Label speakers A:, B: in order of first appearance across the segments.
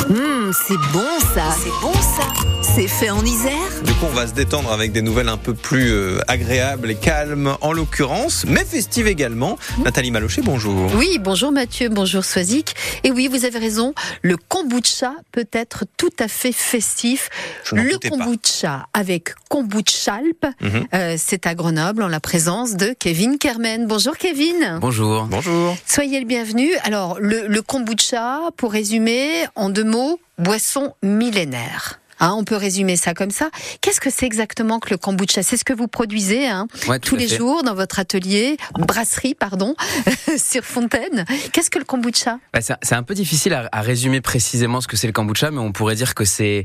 A: C'est bon ça. C'est bon ça. C'est fait en Isère.
B: Du coup, on va se détendre avec des nouvelles un peu plus agréables et calmes, en l'occurrence, mais festives également. Nathalie Malochet, bonjour.
C: Oui, bonjour Mathieu, bonjour Swazik. Et oui, vous avez raison, le kombucha peut être tout à fait festif. Le kombucha avec Kombuchalp, c'est à Grenoble en la présence de Kevin Kermen. Bonjour Kevin.
D: Bonjour.
B: Bonjour.
C: Soyez le bienvenu. Alors, le kombucha, pour résumer, en 2 mots, boisson millénaire. On peut résumer ça comme ça. Qu'est-ce que c'est exactement que le kombucha ? C'est ce que vous produisez tous les jours dans votre atelier, brasserie, sur Fontaine. Qu'est-ce que le kombucha ?
D: C'est un peu difficile à résumer précisément ce que c'est le kombucha, mais on pourrait dire que c'est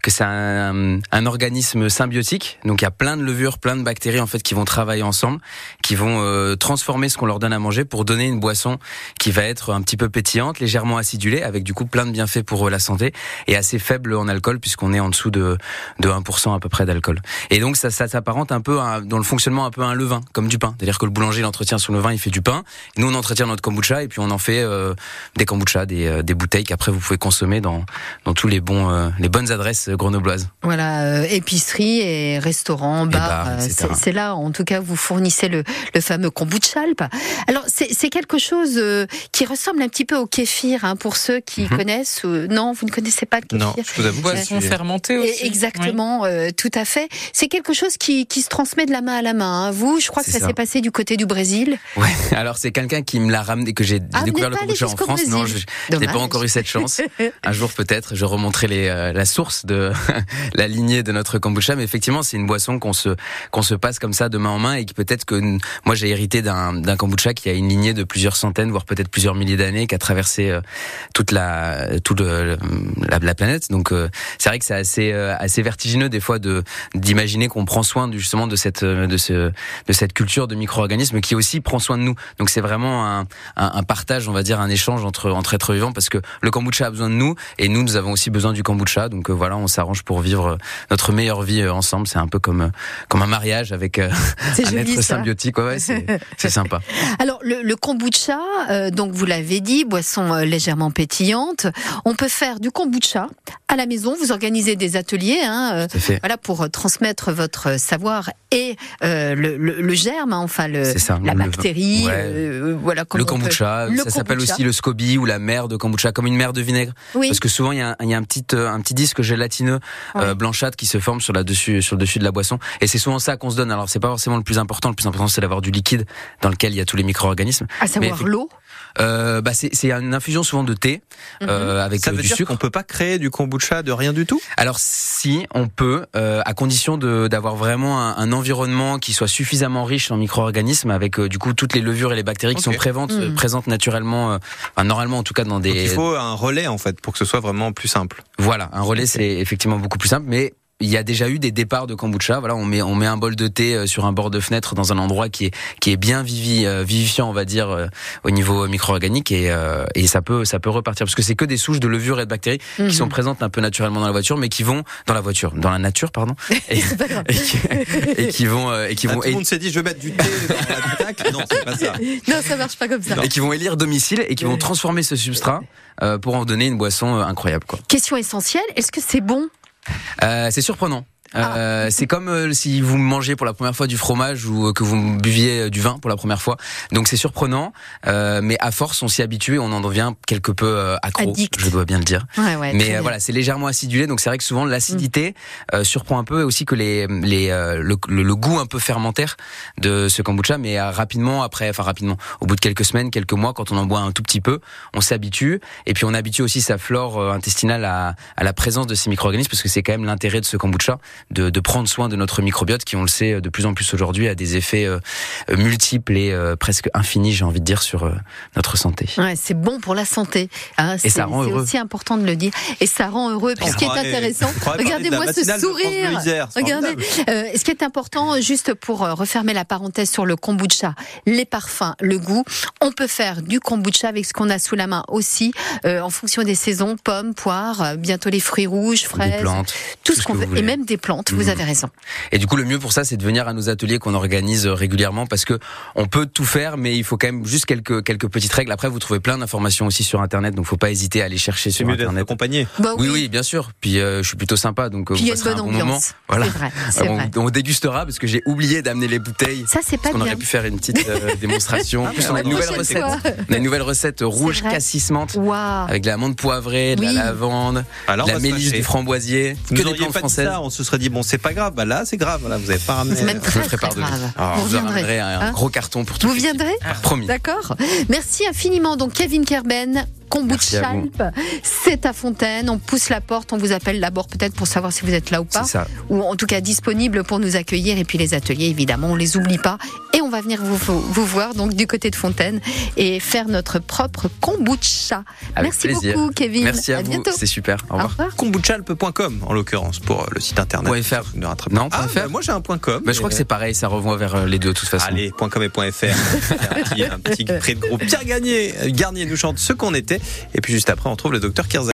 D: un organisme symbiotique. Donc il y a plein de levures, plein de bactéries en fait qui vont travailler ensemble, qui vont transformer ce qu'on leur donne à manger pour donner une boisson qui va être un petit peu pétillante, légèrement acidulée, avec du coup plein de bienfaits pour la santé et assez faible en alcool puisqu'on est en dessous de 1% à peu près d'alcool. Et donc ça s'apparente un peu dans le fonctionnement un peu à un levain, comme du pain. C'est-à-dire que le boulanger il entretient son levain, il fait du pain. Nous on entretient notre kombucha et puis on en fait des kombucha, des bouteilles qu'après vous pouvez consommer dans tous les bonnes adresses grenobloises.
C: Voilà, épicerie et restaurant, bar, c'est là en tout cas vous fournissez le fameux kombuchalp. Alors c'est quelque chose qui ressemble un petit peu au kéfir pour ceux qui connaissent. Non, vous ne connaissez pas le kéfir.
B: Non, je vous avoue.
E: Boisson fermentée aussi.
C: Exactement, tout à fait. C'est quelque chose qui se transmet de la main à la main. Vous, je crois que ça s'est passé du côté du Brésil.
D: Ouais. Alors c'est quelqu'un qui me l'a ramené, que j'ai découvert le kombucha en France. Non, je n'ai pas encore eu cette chance. Un jour peut-être, je remonterai la source de la lignée de notre kombucha. Mais effectivement, c'est une boisson qu'on se passe comme ça de main en main et qui peut-être que moi j'ai hérité d'un kombucha qui a une lignée de plusieurs centaines, voire peut-être plusieurs milliers d'années, qui a traversé toute la planète. Donc c'est vrai que c'est assez vertigineux des fois d'imaginer qu'on prend soin justement de cette culture de micro-organismes qui aussi prend soin de nous. Donc c'est vraiment un partage, on va dire, un échange entre êtres vivants parce que le kombucha a besoin de nous et nous avons aussi besoin du kombucha. Donc voilà, on s'arrange pour vivre notre meilleure vie ensemble. C'est un peu comme un mariage avec un être symbiotique. Ouais, c'est sympa.
C: Alors le kombucha, donc vous l'avez dit, boisson légèrement pétillante. On peut faire du kombucha à la maison. Vous organisez des ateliers, voilà, pour transmettre votre savoir et le germe, la bactérie. Voilà,
D: le kombucha, ça s'appelle aussi le SCOBY ou la mer de kombucha, comme une mer de vinaigre. Oui. Parce que souvent il y a un petit disque gélatineux blanchâtre qui se forme sur le dessus de la boisson. Et c'est souvent ça qu'on se donne. Alors c'est pas forcément le plus important. Le plus important c'est d'avoir du liquide dans lequel il y a tous les micro-organismes.
C: À savoir l'eau.
D: C'est une infusion souvent de thé avec
B: ça veut
D: du
B: dire
D: sucre.
B: On peut pas créer du kombucha de rien du tout ?
D: Alors si on peut, à condition d'avoir vraiment un environnement qui soit suffisamment riche en micro-organismes avec du coup toutes les levures et les bactéries qui sont présentes naturellement, normalement en tout cas dans des.
B: Donc il faut un relais en fait pour que ce soit vraiment plus simple.
D: Voilà, un relais c'est effectivement beaucoup plus simple, mais il y a déjà eu des départs de kombucha. Voilà, on met un bol de thé sur un bord de fenêtre dans un endroit qui est bien vivifiant, on va dire, au niveau micro-organique et ça peut repartir parce que c'est que des souches de levures et de bactéries qui sont présentes un peu naturellement dans la voiture, mais qui vont dans la nature, pardon, et qui vont
B: tout le monde s'est dit je vais mettre du thé dans la tac. Non, c'est pas ça.
C: Non, ça marche pas comme ça.
D: Et qui vont élire domicile et qui vont transformer ce substrat pour en donner une boisson incroyable, quoi.
C: Question essentielle, est-ce que c'est bon ?
D: C'est surprenant. C'est comme si vous mangez pour la première fois du fromage ou que vous buviez du vin pour la première fois. Donc c'est surprenant, mais à force on s'y habitue et on en devient quelque peu accro. Addict. Je dois bien le dire. Mais voilà, c'est légèrement acidulé, donc c'est vrai que souvent l'acidité surprend un peu et aussi que le goût un peu fermentaire de ce kombucha. Mais rapidement, au bout de quelques semaines, quelques mois, quand on en boit un tout petit peu, on s'habitue et puis on habitue aussi sa flore intestinale à la présence de ces micro-organismes parce que c'est quand même l'intérêt de ce kombucha. De prendre soin de notre microbiote qui, on le sait de plus en plus aujourd'hui, a des effets multiples et presque infinis, j'ai envie de dire, sur notre santé.
C: Ouais, c'est bon pour la santé.
D: Et ça rend heureux.
C: C'est aussi important de le dire. Et ça rend heureux. Puis ce qui est intéressant, regardez-moi ce sourire. Regardez. Ce qui est important, juste pour refermer la parenthèse sur le kombucha, les parfums, le goût, on peut faire du kombucha avec ce qu'on a sous la main aussi, en fonction des saisons, pommes, poires, bientôt les fruits rouges, fraises,
D: des plantes,
C: tout ce qu'on veut, et même des plantes. plantes, vous avez raison.
D: Et du coup, le mieux pour ça, c'est de venir à nos ateliers qu'on organise régulièrement, parce que on peut tout faire, mais il faut quand même juste quelques petites règles. Après, vous trouvez plein d'informations aussi sur Internet, donc faut pas hésiter à aller chercher sur Internet.
B: D'être accompagné.
D: Oui, bien sûr. Puis je suis plutôt sympa, donc
C: puis
D: vous passerez un bon moment. Voilà.
C: C'est vrai.
D: On dégustera parce que j'ai oublié d'amener les bouteilles.
C: Ça, c'est pas bien.
D: On aurait pu faire une petite démonstration. En plus, on a une nouvelle recette rouge cassis menthe avec de l'amande poivrée, de la lavande, de la mélisse, du framboisier.
B: Que des plantes françaises. On se serait dit bon, c'est pas grave. Bah là, c'est grave. Voilà, vous avez pas ramené.
C: C'est même très grave.
D: Vous ramènerez un gros carton pour tout.
C: Vous viendrez ?
D: Promis.
C: D'accord. Merci infiniment. Donc Kevin Kerben, Kombucha Alpes, c'est à Fontaine. On pousse la porte, on vous appelle d'abord peut-être pour savoir si vous êtes là ou pas.
D: C'est ça.
C: Ou en tout cas disponible pour nous accueillir. Et puis les ateliers, évidemment, on les oublie pas. Et on va venir vous voir donc du côté de Fontaine et faire notre propre kombucha.
D: Avec
C: Merci
D: plaisir.
C: beaucoup, Kevin.
D: Merci à vous.
C: bientôt.
D: C'est super. Au revoir.
B: Kombuchalpe.com en l'occurrence pour le site internet.
D: .fr.
B: Non,
D: .fr.
B: moi j'ai un .com.
D: Je crois que c'est pareil, ça revoit vers les deux de toute façon.
B: Allez, .com et .fr. un petit prix de groupe. Pierre Garnier nous chante Ce qu'on était. Et puis juste après, on trouve le docteur Kirzac.